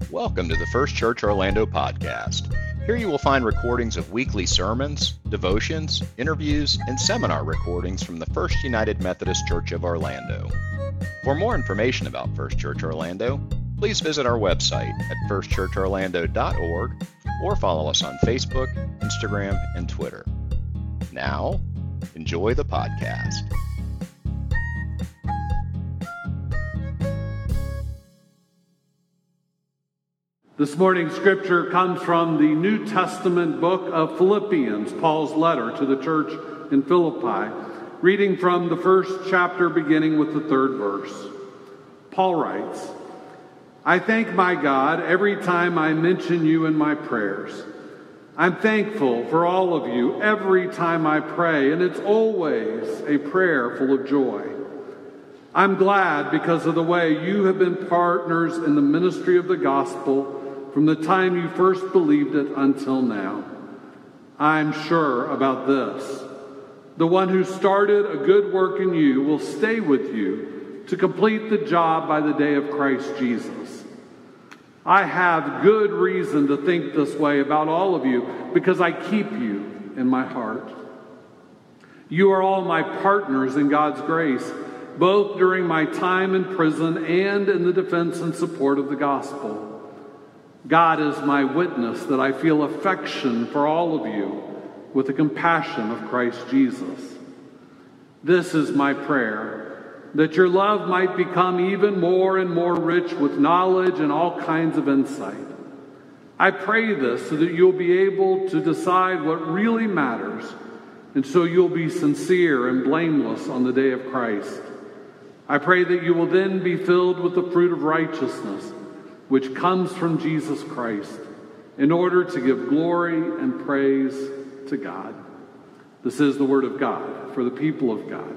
Welcome to the First Church Orlando podcast. Here you will find recordings of weekly sermons, devotions, interviews, and seminar recordings from the First United Methodist Church of Orlando. For more information about First Church Orlando, please visit our website at firstchurchorlando.org or follow us on Facebook, Instagram, and Twitter. Now, enjoy the podcast. This morning's scripture comes from the New Testament book of Philippians, Paul's letter to the church in Philippi, reading from the first chapter beginning with the third verse. Paul writes, "I thank my God every time I mention you in my prayers. I'm thankful for all of you every time I pray, and it's always a prayer full of joy. I'm glad because of the way you have been partners in the ministry of the gospel from the time you first believed it until now. I'm sure about this. The one who started a good work in you will stay with you to complete the job by the day of Christ Jesus. I have good reason to think this way about all of you because I keep you in my heart. You are all my partners in God's grace, both during my time in prison and in the defense and support of the gospel. God is my witness that I feel affection for all of you with the compassion of Christ Jesus. This is my prayer, that your love might become even more and more rich with knowledge and all kinds of insight. I pray this so that you'll be able to decide what really matters, and so you'll be sincere and blameless on the day of Christ. I pray that you will then be filled with the fruit of righteousness, which comes from Jesus Christ, in order to give glory and praise to God." This is the word of God for the people of God.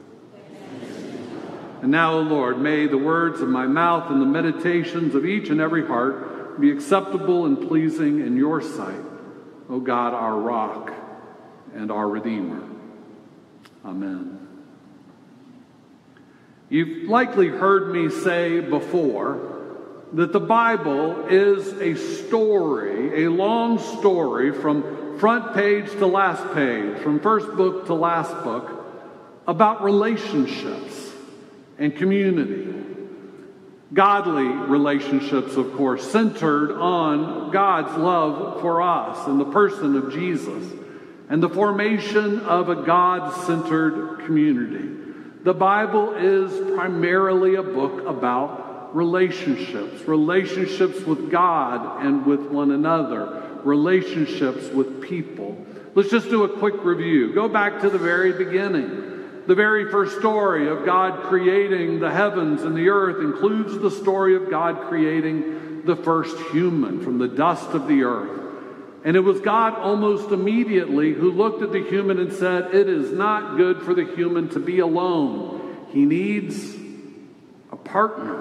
And now, O Lord, may the words of my mouth and the meditations of each and every heart be acceptable and pleasing in your sight, O God, our rock and our Redeemer. Amen. You've likely heard me say before that the Bible is a story, a long story from front page to last page, from first book to last book, about relationships and community. Godly relationships, of course, centered on God's love for us in the person of Jesus and the formation of a God-centered community. The Bible is primarily a book about relationships with God and with one another, relationships with people. Let's just do a quick review. Go back to the very beginning. The very first story of God creating the heavens and the earth includes the story of God creating the first human from the dust of the earth. And it was God almost immediately who looked at the human and said, "It is not good for the human to be alone. He needs a partner,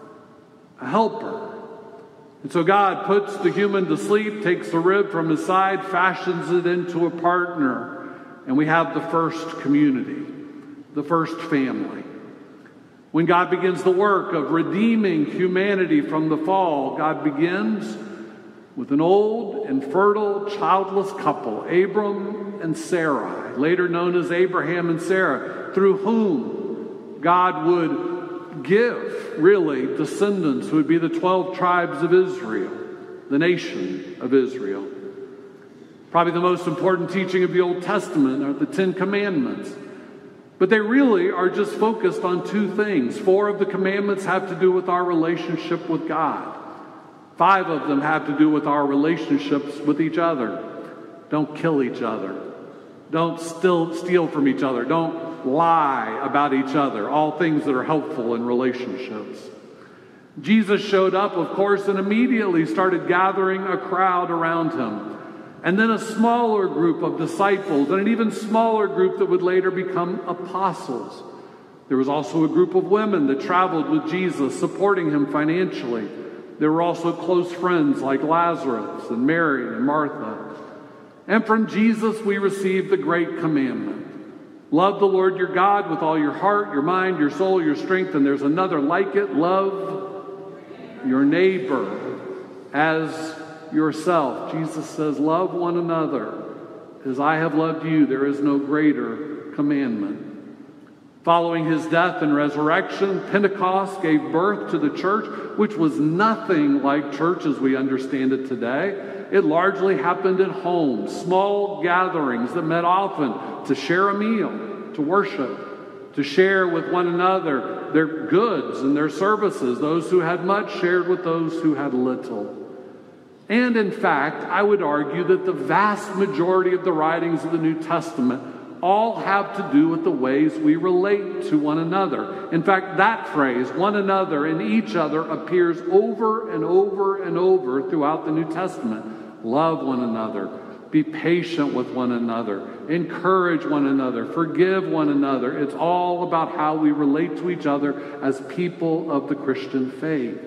a helper." And so God puts the human to sleep, takes the rib from his side, fashions it into a partner, and we have the first community, the first family. When God begins the work of redeeming humanity from the fall, God begins with an old and fertile, childless couple, Abram and Sarai, later known as Abraham and Sarah, through whom God would give, really, descendants who would be the 12 tribes of Israel, the nation of Israel. Probably the most important teaching of the Old Testament are the Ten Commandments. But they really are just focused on two things. 4 of the commandments have to do with our relationship with God. 5 of them have to do with our relationships with each other. Don't kill each other. Don't steal from each other. Don't lie about each other. All things that are helpful in relationships. Jesus showed up, of course, and immediately started gathering a crowd around him. And then a smaller group of disciples, and an even smaller group that would later become apostles. There was also a group of women that traveled with Jesus, supporting him financially. There were also close friends like Lazarus and Mary and Martha. And from Jesus we received the great commandment. Love the Lord your God with all your heart, your mind, your soul, your strength, and there's another like it. Love your neighbor as yourself. Jesus says, love one another as I have loved you. There is no greater commandment. Following his death and resurrection, Pentecost gave birth to the church, which was nothing like church as we understand it today. It largely happened at homes, small gatherings that met often to share a meal, to worship, to share with one another their goods and their services. Those who had much shared with those who had little. And in fact, I would argue that the vast majority of the writings of the New Testament all have to do with the ways we relate to one another. In fact, that phrase, one another and each other, appears over and over and over throughout the New Testament. Love one another. Be patient with one another. Encourage one another. Forgive one another. It's all about how we relate to each other as people of the Christian faith.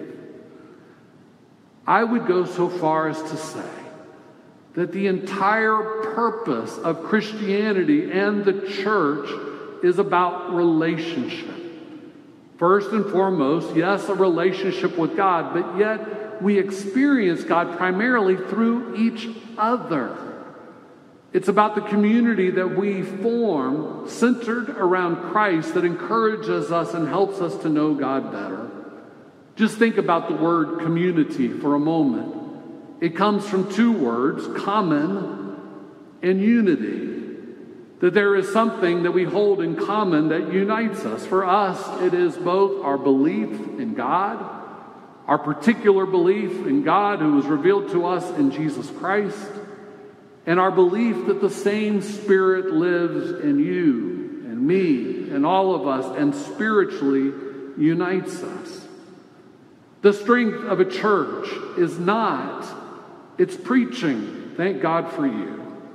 I would go so far as to say that the entire purpose of Christianity and the church is about relationship. First and foremost, yes, a relationship with God, but yet we experience God primarily through each other. It's about the community that we form centered around Christ that encourages us and helps us to know God better. Just think about the word community for a moment. It comes from two words, common and unity. That there is something that we hold in common that unites us. For us, it is both our belief in God, our particular belief in God who was revealed to us in Jesus Christ, and our belief that the same Spirit lives in you and me and all of us and spiritually unites us. The strength of a church is not its preaching. Thank God for you.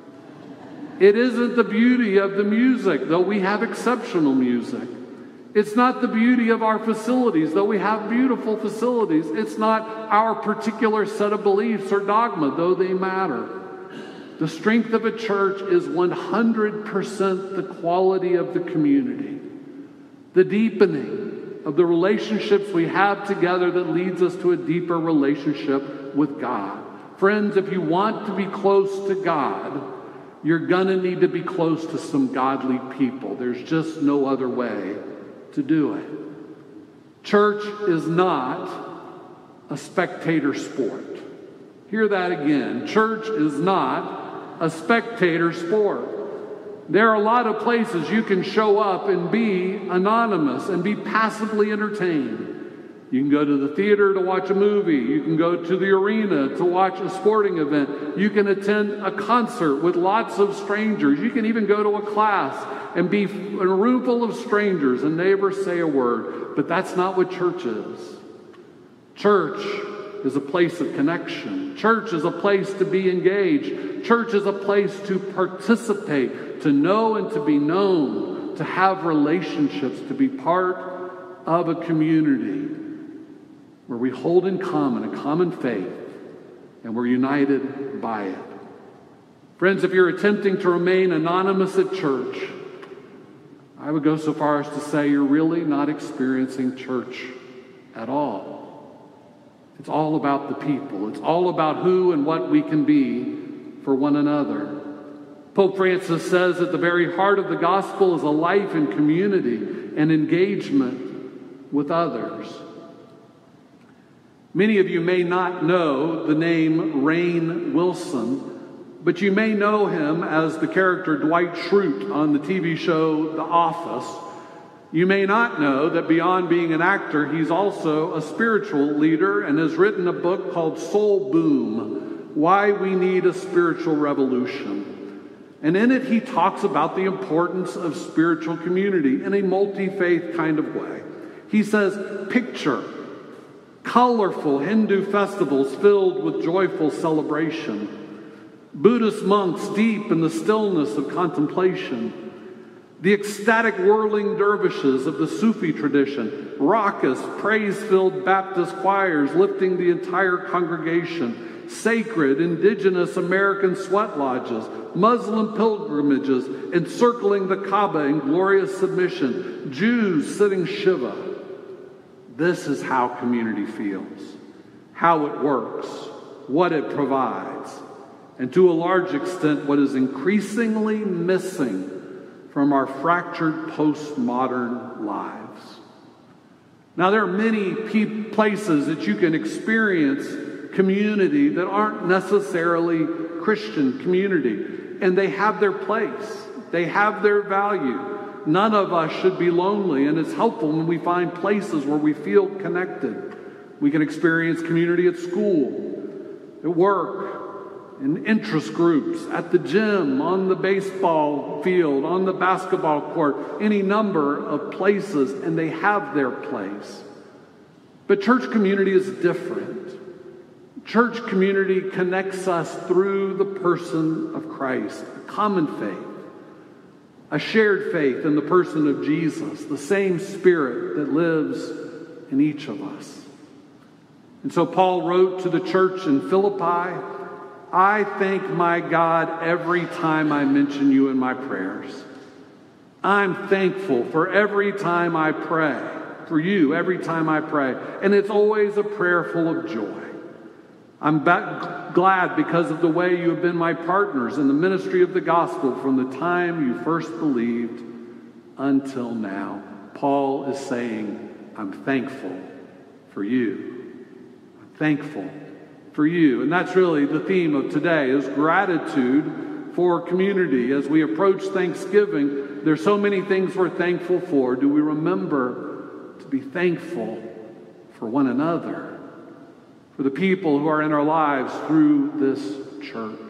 It isn't the beauty of the music, though we have exceptional music. It's not the beauty of our facilities, though we have beautiful facilities. It's not our particular set of beliefs or dogma, though they matter. The strength of a church is 100% the quality of the community, the deepening of the relationships we have together that leads us to a deeper relationship with God. Friends, if you want to be close to God, you're going to need to be close to some godly people. There's just no other way to do it. Church is not a spectator sport. Hear that again. Church is not a spectator sport. There are a lot of places you can show up and be anonymous and be passively entertained. You can go to the theater to watch a movie. You can go to the arena to watch a sporting event. You can attend a concert with lots of strangers. You can even go to a class and be in a room full of strangers and never say a word. But that's not what church is. Church is a place of connection. Church is a place to be engaged. Church is a place to participate, to know and to be known, to have relationships, to be part of a community where we hold in common a common faith and we're united by it. Friends, if you're attempting to remain anonymous at church, I would go so far as to say you're really not experiencing church at all. It's all about the people. It's all about who and what we can be for one another. Pope Francis says that the very heart of the gospel is a life in community and engagement with others. Many of you may not know the name Rainn Wilson, but you may know him as the character Dwight Schrute on the TV show The Office. You may not know that beyond being an actor, he's also a spiritual leader and has written a book called Soul Boom, Why We Need a Spiritual Revolution. And in it, he talks about the importance of spiritual community in a multi-faith kind of way. He says, picture colorful Hindu festivals filled with joyful celebration, Buddhist monks deep in the stillness of contemplation, the ecstatic whirling dervishes of the Sufi tradition, raucous, praise-filled Baptist choirs lifting the entire congregation, sacred, indigenous American sweat lodges, Muslim pilgrimages encircling the Kaaba in glorious submission, Jews sitting Shiva. This is how community feels, how it works. what it provides, and to a large extent what is increasingly missing from our fractured postmodern lives. Now, there are many places that you can experience community that aren't necessarily Christian community, and they have their place. They have their value. None of us should be lonely, and it's helpful when we find places where we feel connected. We can experience community at school, at work, in interest groups, at the gym, on the baseball field, on the basketball court, any number of places, and they have their place. But church community is different. Church community connects us through the person of Christ, a common faith, a shared faith in the person of Jesus, the same Spirit that lives in each of us. And so Paul wrote to the church in Philippi, I thank my God every time I mention you in my prayers. I'm thankful for every time I pray, for you every time I pray. And it's always a prayer full of joy. I'm glad because of the way you have been my partners in the ministry of the gospel from the time you first believed until now. Paul is saying, I'm thankful for you. I'm thankful for you. And that's really the theme of today, is gratitude for community. As we approach Thanksgiving, there's so many things we're thankful for. Do we remember to be thankful for one another, for the people who are in our lives through this church?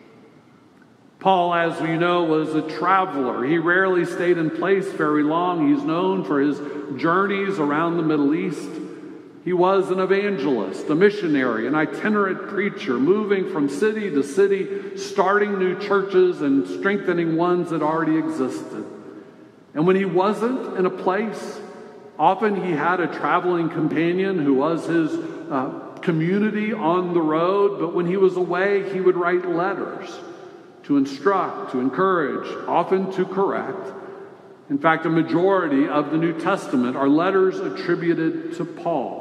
Paul, as you know, was a traveler. He rarely stayed in place very long. He's known for his journeys around the Middle East. He was an evangelist, a missionary, an itinerant preacher, moving from city to city, starting new churches and strengthening ones that already existed. And when he wasn't in a place, often he had a traveling companion who was his community on the road. But when he was away, he would write letters to instruct, to encourage, often to correct. In fact, a majority of the New Testament are letters attributed to Paul.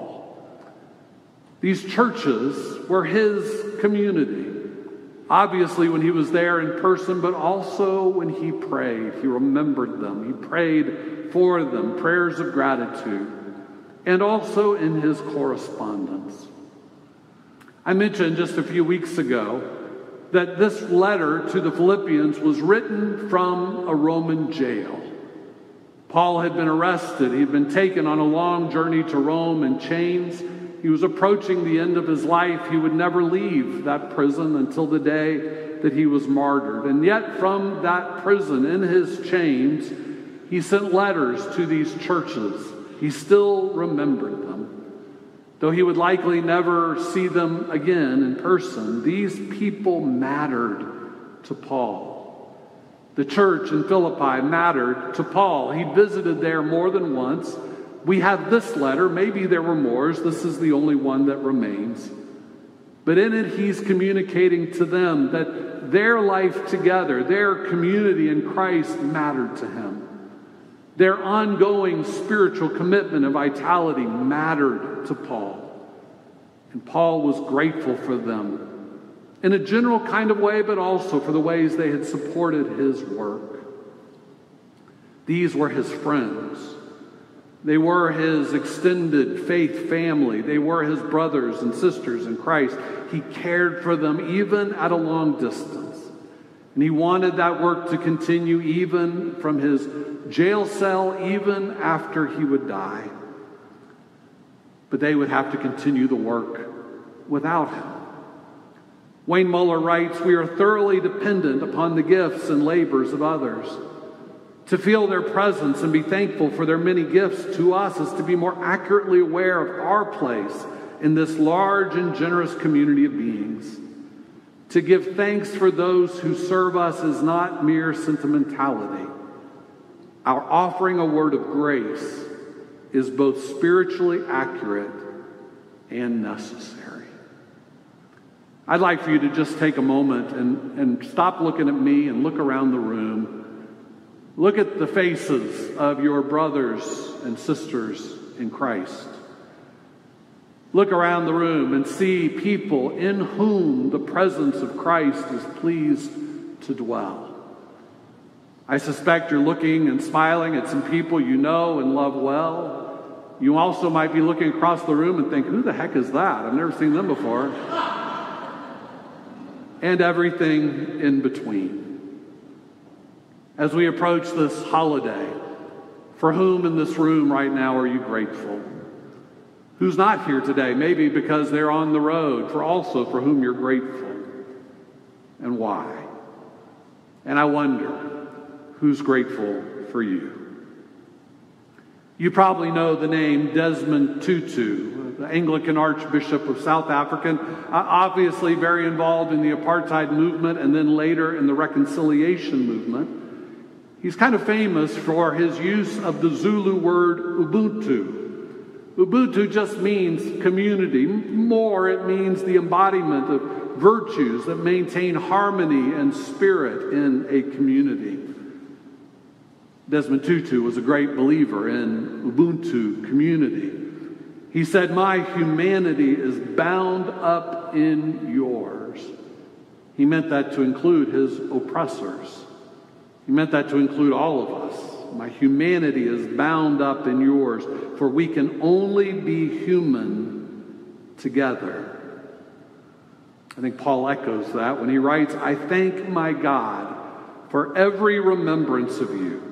These churches were his community, obviously when he was there in person, but also when he prayed. He remembered them. He prayed for them, prayers of gratitude, and also in his correspondence. I mentioned just a few weeks ago that this letter to the Philippians was written from a Roman jail. Paul had been arrested. He had been taken on a long journey to Rome in chains. He was approaching the end of his life. He would never leave that prison until the day that he was martyred. And yet from that prison, in his chains, he sent letters to these churches. He still remembered them. Though he would likely never see them again in person, these people mattered to Paul. The church in Philippi mattered to Paul. He visited there more than once. We have this letter. Maybe there were more. This is the only one that remains. But in it, he's communicating to them that their life together, their community in Christ mattered to him. Their ongoing spiritual commitment and vitality mattered to Paul. And Paul was grateful for them in a general kind of way, but also for the ways they had supported his work. These were his friends. They were his extended faith family. They were his brothers and sisters in Christ. He cared for them even at a long distance. And he wanted that work to continue even from his jail cell, even after he would die. But they would have to continue the work without him. Wayne Muller writes, "We are thoroughly dependent upon the gifts and labors of others. To feel their presence and be thankful for their many gifts to us is to be more accurately aware of our place in this large and generous community of beings. To give thanks for those who serve us is not mere sentimentality. Our offering a word of grace is both spiritually accurate and necessary." I'd like for you to just take a moment and stop looking at me and look around the room. Look at the faces of your brothers and sisters in Christ. Look around the room and see people in whom the presence of Christ is pleased to dwell. I suspect you're looking and smiling at some people you know and love well. You also might be looking across the room and think, who the heck is that? I've never seen them before. And everything in between. As we approach this holiday, for whom in this room right now are you grateful? Who's not here today? Maybe because they're on the road, for whom you're grateful. And why? And I wonder, who's grateful for you? You probably know the name Desmond Tutu, the Anglican Archbishop of South Africa, obviously very involved in the apartheid movement and then later in the reconciliation movement. He's kind of famous for his use of the Zulu word Ubuntu. Ubuntu just means community. More, it means the embodiment of virtues that maintain harmony and spirit in a community. Desmond Tutu was a great believer in Ubuntu community. He said, "My humanity is bound up in yours." He meant that to include his oppressors. He meant that to include all of us. My humanity is bound up in yours, for we can only be human together. I think Paul echoes that when he writes, "I thank my God for every remembrance of you,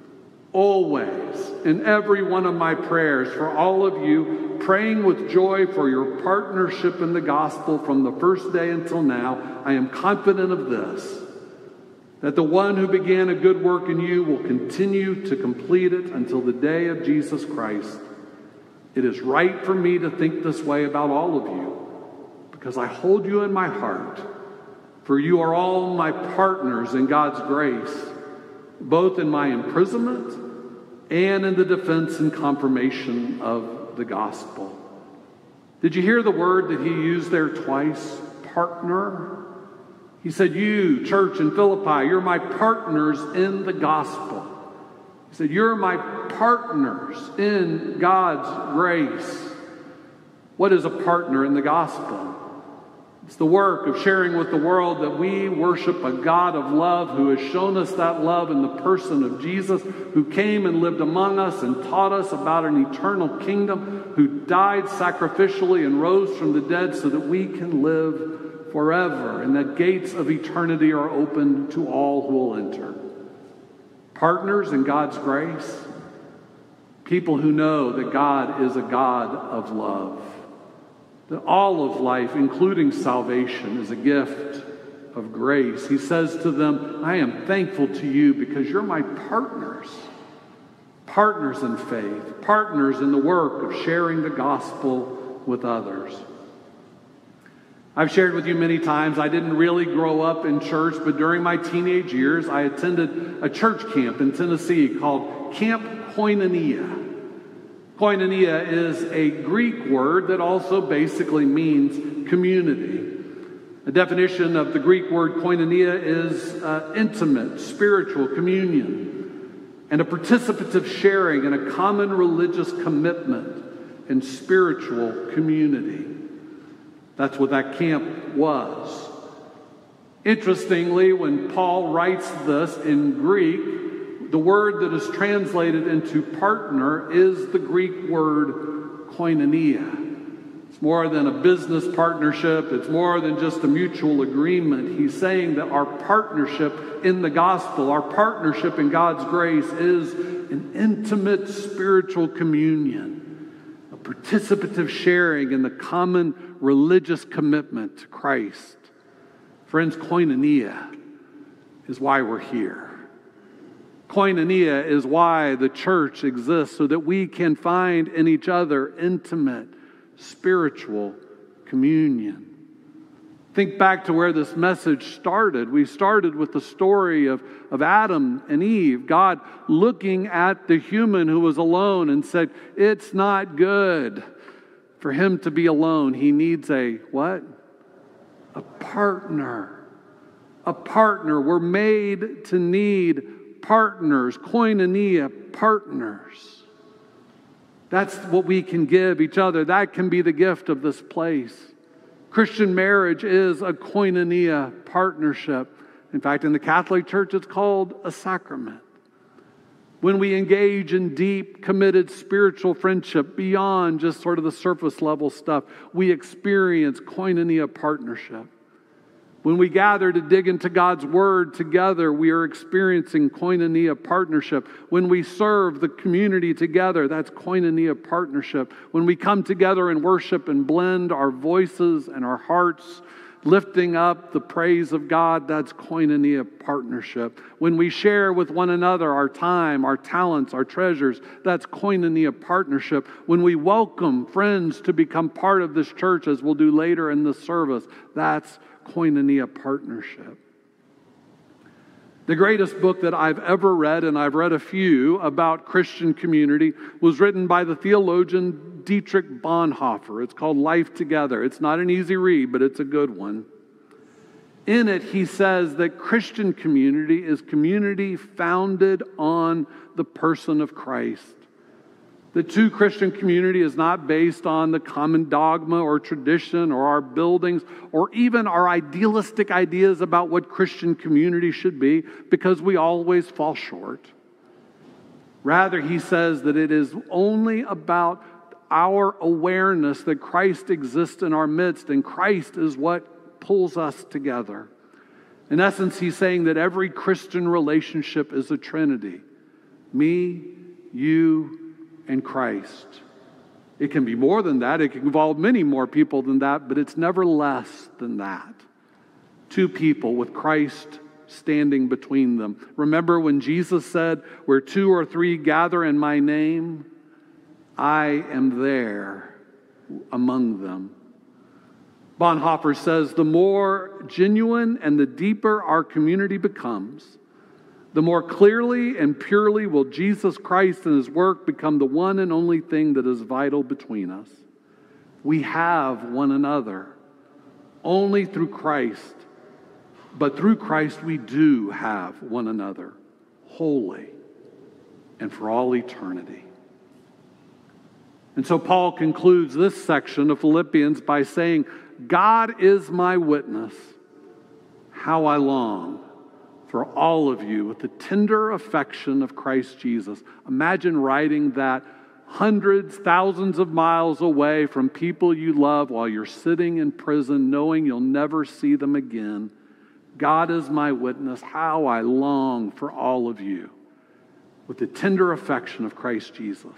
always in every one of my prayers for all of you, praying with joy for your partnership in the gospel from the first day until now. I am confident of this, that the one who began a good work in you will continue to complete it until the day of Jesus Christ. It is right for me to think this way about all of you, because I hold you in my heart, for you are all my partners in God's grace, both in my imprisonment and in the defense and confirmation of the gospel." Did you hear the word that he used there twice? Partner. He said, "You, church in Philippi, you're my partners in the gospel." He said, "You're my partners in God's grace." What is a partner in the gospel? It's the work of sharing with the world that we worship a God of love who has shown us that love in the person of Jesus, who came and lived among us and taught us about an eternal kingdom, who died sacrificially and rose from the dead so that we can live forever, and that gates of eternity are open to all who will enter. Partners in God's grace, people who know that God is a God of love, that all of life, including salvation, is a gift of grace. He says to them, "I am thankful to you because you're my partners, partners in faith, partners in the work of sharing the gospel with others." I've shared with you many times, I didn't really grow up in church, but during my teenage years, I attended a church camp in Tennessee called Camp Koinonia. Koinonia is a Greek word that also basically means community. The definition of the Greek word koinonia is intimate, spiritual communion, and a participative sharing in a common religious commitment and spiritual community. That's what that camp was. Interestingly, when Paul writes this in Greek, the word that is translated into partner is the Greek word koinonia. It's more than a business partnership. It's more than just a mutual agreement. He's saying that our partnership in the gospel, our partnership in God's grace is an intimate spiritual communion, a participative sharing in the common religious commitment to Christ. Friends, koinonia is why we're here. Koinonia is why the church exists, so that we can find in each other intimate spiritual communion. Think back to where this message started. We started with the story of Adam and Eve, God looking at the human who was alone and said, "It's not good for him to be alone. He needs a what? A partner. A partner. We're made to need partners. Koinonia, partners. That's what we can give each other. That can be the gift of this place. Christian marriage is a koinonia partnership. In fact, in the Catholic Church, it's called a sacrament. When we engage in deep, committed spiritual friendship beyond just sort of the surface level stuff, we experience koinonia partnership. When we gather to dig into God's Word together, we are experiencing koinonia partnership. When we serve the community together, that's koinonia partnership. When we come together and worship and blend our voices and our hearts, lifting up the praise of God, that's koinonia partnership. When we share with one another our time, our talents, our treasures, that's koinonia partnership. When we welcome friends to become part of this church, as we'll do later in this service, that's koinonia partnership. The greatest book that I've ever read, and I've read a few about Christian community, was written by the theologian Dietrich Bonhoeffer. It's called Life Together. It's not an easy read, but it's a good one. In it, he says that Christian community is community founded on the person of Christ. The true Christian community is not based on the common dogma or tradition or our buildings or even our idealistic ideas about what Christian community should be, because we always fall short. Rather, he says that it is only about our awareness that Christ exists in our midst, and Christ is what pulls us together. In essence, he's saying that every Christian relationship is a trinity. Me, you, and Christ. It can be more than that. It can involve many more people than that, but it's never less than that. Two people with Christ standing between them. Remember when Jesus said, "Where two or three gather in my name, I am there among them." Bonhoeffer says, the more genuine and the deeper our community becomes, the more clearly and purely will Jesus Christ and His work become the one and only thing that is vital between us. We have one another only through Christ, but through Christ we do have one another wholly and for all eternity. And so Paul concludes this section of Philippians by saying, God is my witness, how I long for all of you with the tender affection of Christ Jesus. Imagine writing that hundreds, thousands of miles away from people you love while you're sitting in prison, knowing you'll never see them again. God is my witness, how I long for all of you with the tender affection of Christ Jesus.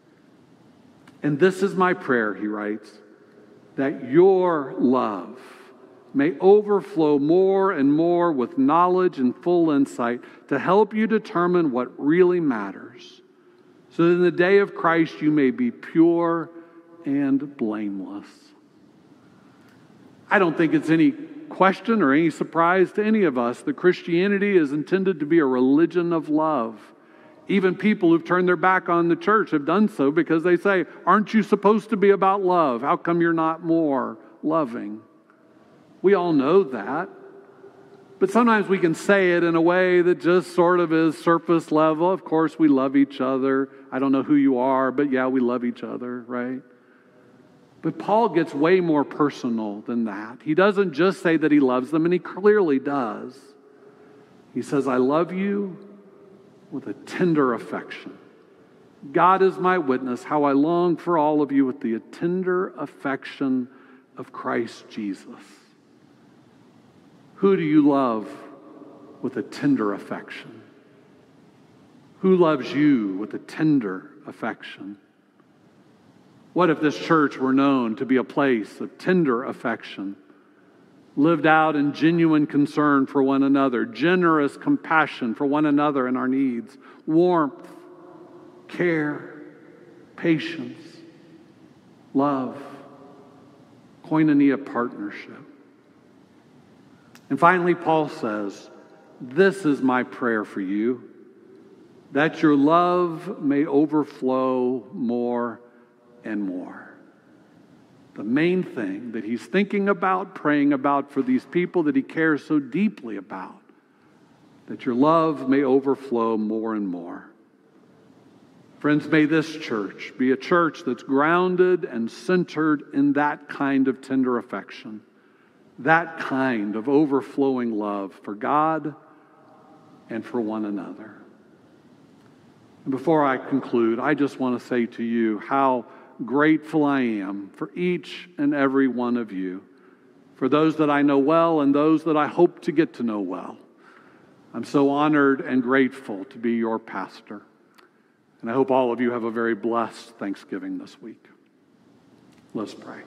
And this is my prayer, he writes, that your love may overflow more and more with knowledge and full insight to help you determine what really matters, so that in the day of Christ you may be pure and blameless. I don't think it's any question or any surprise to any of us that Christianity is intended to be a religion of love. Even people who've turned their back on the church have done so because they say, aren't you supposed to be about love? How come you're not more loving? We all know that. But sometimes we can say it in a way that just sort of is surface level. Of course, we love each other. I don't know who you are, but yeah, we love each other, right? But Paul gets way more personal than that. He doesn't just say that he loves them, and he clearly does. He says, I love you with a tender affection. God is my witness, how I long for all of you with the tender affection of Christ Jesus. Who do you love with a tender affection? Who loves you with a tender affection? What if this church were known to be a place of tender affection, lived out in genuine concern for one another, generous compassion for one another and our needs, warmth, care, patience, love, koinonia partnership? And finally, Paul says, this is my prayer for you, that your love may overflow more and more. The main thing that he's thinking about, praying about for these people that he cares so deeply about, that your love may overflow more and more. Friends, may this church be a church that's grounded and centered in that kind of tender affection, that kind of overflowing love for God and for one another. And before I conclude, I just want to say to you how grateful I am for each and every one of you, for those that I know well and those that I hope to get to know well. I'm so honored and grateful to be your pastor. And I hope all of you have a very blessed Thanksgiving this week. Let's pray.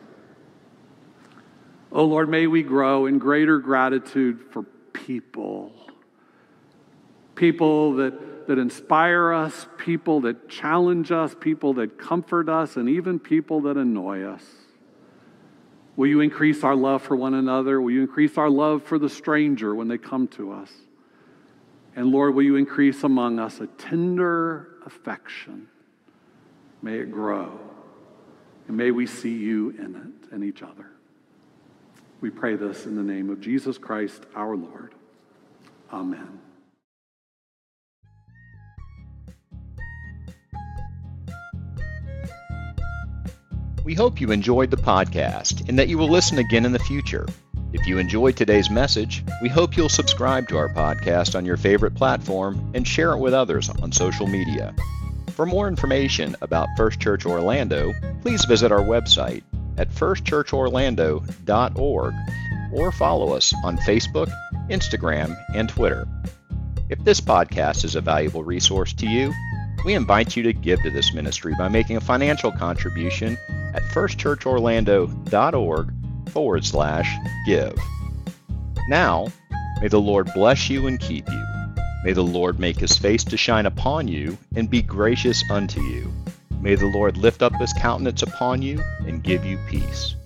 Oh Lord, may we grow in greater gratitude for people. People that inspire us, people that challenge us, people that comfort us, and even people that annoy us. Will you increase our love for one another? Will you increase our love for the stranger when they come to us? And Lord, will you increase among us a tender affection? May it grow. And may we see you in it and each other. We pray this in the name of Jesus Christ, our Lord. Amen. We hope you enjoyed the podcast and that you will listen again in the future. If you enjoyed today's message, we hope you'll subscribe to our podcast on your favorite platform and share it with others on social media. For more information about First Church Orlando, please visit our website at firstchurchorlando.org or follow us on Facebook, Instagram, and Twitter. If this podcast is a valuable resource to you, we invite you to give to this ministry by making a financial contribution at firstchurchorlando.org/give. Now, may the Lord bless you and keep you. May the Lord make his face to shine upon you and be gracious unto you. May the Lord lift up his countenance upon you and give you peace.